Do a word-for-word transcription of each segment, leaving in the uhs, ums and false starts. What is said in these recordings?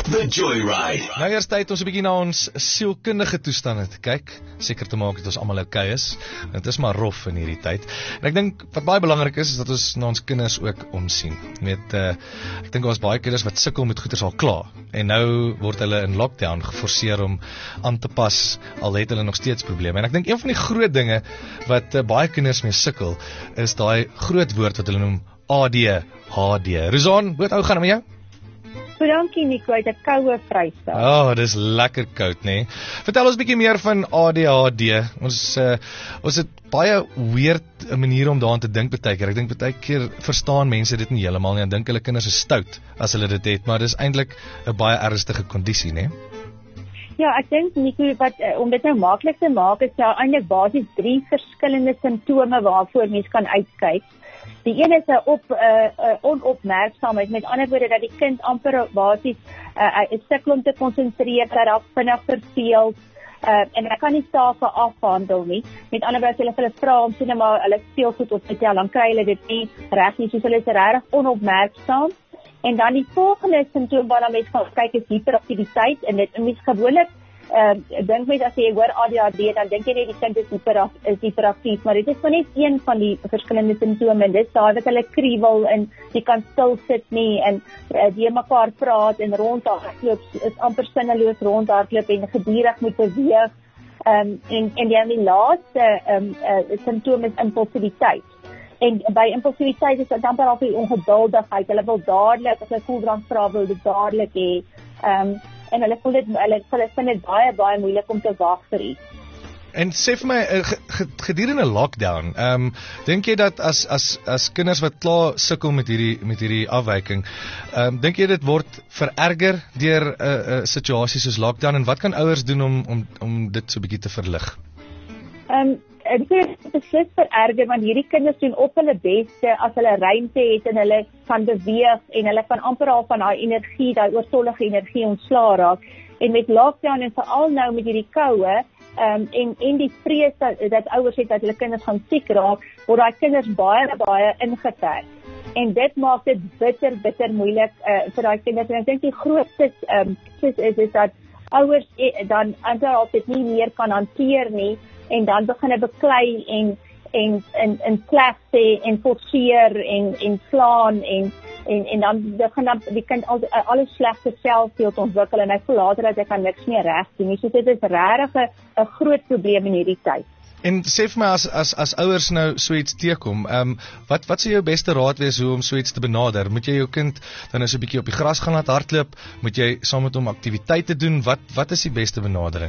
The Joyride. Nou eers tyd ons 'n bietjie na ons sielkundige toestande te kyk, seker te maak dat ons almal oukei is. Dit is maar rof in hierdie tyd. En ek dink wat baie belangrik is, is dat ons na ons kinders ook omsien. Met uh, ek dink ons baie kinders wat sukkel met goeders al klaar. En nou word hulle in lockdown geforseer om aan te pas, al het hulle nog steeds probleme. En ek dink een van die groot dinge wat uh, baie kinders mee sukkel, is daai groot woord wat hulle noem A D H D. Rosan, hoe ou gaan dit met jou? So dankie Nico, uit 'n koue Vrystaat. Oh, dis lekker koud, nê? Nee? Vertel ons 'n bietjie meer van A D H D. Ons uh, ons het baie weird 'n manier om daaraan te dink baie keer. Ek dink baie keer verstaan mense dit nie heeltemal nie en dink hulle kinders is stout as hulle dit het, maar dis eintlik 'n baie ernstige kondisie, nê? Nee? Ja, ek dink Nico, wat uh, om dit nou maklik te maak, is daar eintlik basies drie verskillende simptome waarvoor mens kan uitkyk. Die een is 'n op uh, uh, onopmerksaamheid, met ander woorde dat die kind amper basies uh, uh, sukkel om te konsentreer, dat hy vinnig verveel uh, en hy kan nie sake afhandel nie. Met ander woorde, as hulle hulle vra om sien maar hulle speelgoed op te tel, dan kry hulle dit nie reg nie, soos hulle is regtig onopmerksaam. En dan die volgende simptoom waarna mens gaan kyk is hiperaktiwiteit, en dit mens gewoonlik Uh, dink met as jy hoor A D H D, dan dink jy net die kind is hyper, is hyperaktief, maar dit is maar net een van die verskillende simptome, en dit is daar dat hulle kriewel en jy kan stil sit nie, en uh, die mekaar praat en rondhardloop, is amper sinneloos rondhardloop en gedurig moet beweeg, um, en, en dan die laaste um, uh, simptoom is impulsiviteit. En by impulsiviteit is dit amper al die ongeduldigheid, hulle wil dadelik, as hulle koeldrank vra, wil dit dadelik hê, um, en hulle voel dit, hulle, hulle vind dit baie, baie moeilik om te wag vir iets. En sê vir my, gedurende 'n lockdown, um, dink jy dat as as as kinders wat klaar sukkel met hierdie met hierdie afwyking, um, dink jy dit word vererger deur 'n uh, uh, situasie soos lockdown, en wat kan ouers doen om om om dit so 'n bietjie te verlig? Um, Dit is beslis vererger, want hierdie kinders doen op hulle beste as hulle ruimte het en hulle kan beweeg en hulle kan amper al van daai energie, daai oortollige energie ontslaa raak. En met lockdown en veral nou met hierdie koue um, en en die vrees dat, dat ouers het dat hulle kinders gaan siek raak, word daai kinders baie baie ingeperk. En dit maak dit bitter bitter moeilik uh, vir daai kinders. En ek dink die grootste um, is, is is dat ouers eh, dan eintlik dit nie meer kan hanteer nie, en dan begin hy beklei en en en en sleg sê en forceer en en slaan en en en dan begin dan die kind al alles slegte selfbeeld ontwikkel, en hy voel later dat hy kan niks meer reg doen nie. So dit is regtig 'n 'n groot probleem in hierdie tyd. En sê vir my, as as as ouers nou so iets teekom, ehm um, wat wat sou jou beste raad wees hoe om so iets te benader? Moet jy jou kind dan nou so 'n bietjie op die gras gaan laat hardloop? Moet jy saam met hom aktiwiteite doen? Wat wat is die beste benadering?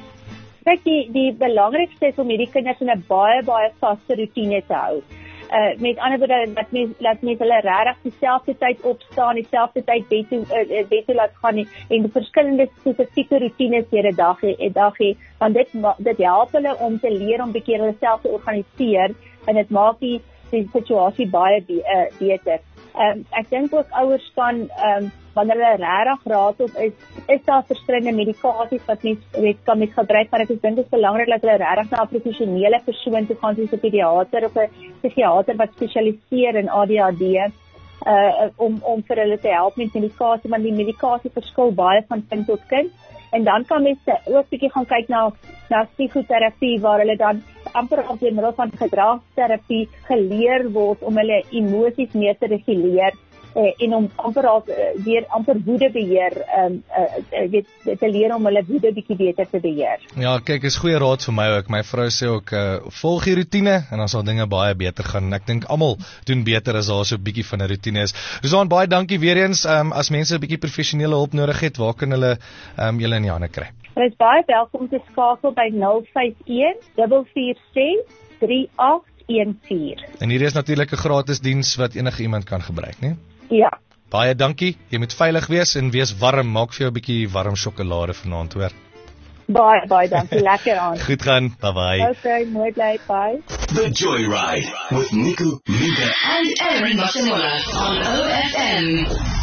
Kyk, die, die belangrikste is om hierdie kinders in 'n baie, baie vaste routine te hou. Uh, met ander woorde, dat mens, dat mens hulle regtig dieselfde tyd opstaan, dieselfde tyd bed toe, uh, bed toe laat gaan, en, en verskillende spesifieke routines deur 'n dag, 'n dag hê, want dit, dit help hulle om te leer om bekeer hulle self te organiseer, en dit maak die, die situasie baie be, uh, beter. Um, ek dink ook ouers kan, um, wanneer hulle regtig raad op is, is daar verskillende medikasies wat mens kan met gebruik, maar ek dink dit is belangrik dat hulle regtig na 'n professionele persoon toe gaan, soos 'n pediater of 'n psigiater wat spesialiseer in A D H D, uh, om om vir hulle te help met medikasie, want die medikasie verskil baie van kind tot kind. En dan kan mense ook bietjie gaan kyk na na psigoterapie, waar hulle dan amper op deur middel van gedragsterapie geleer word om hulle emosies meer te reguleer, eh, en om amper al weer amper woede beheer, um, uh, weet, te leer om hulle woede bietjie beter te beheer. Ja, kyk, is goeie raad vir my ook. My vrou sê ook, uh, volg die routine en dan sal dinge baie beter gaan. Ek dink almal doen beter as daar so 'n bietjie van 'n routine is. Rosan, baie dankie weer eens. Um, as mense 'n bietjie professionele hulp nodig het, waar kan hulle um, julle in die hande kry? Hulle is baie welkom te skakel by nul vyf een, vier vier ses, drie agt een vier. En hier is natuurlik 'n gratis diens wat enige iemand kan gebruik, né? Ja. Baie dankie. Jy moet veilig wees en wees warm. Maak vir jou 'n bietjie warm sjokolade vanaand, hoor. Baie, baie dankie. Lekker aan. Goed gaan. Bye bye. Okay, mooi bly. Bye. The Joyride with Nico, Luca and Erin Barcelona on O F M.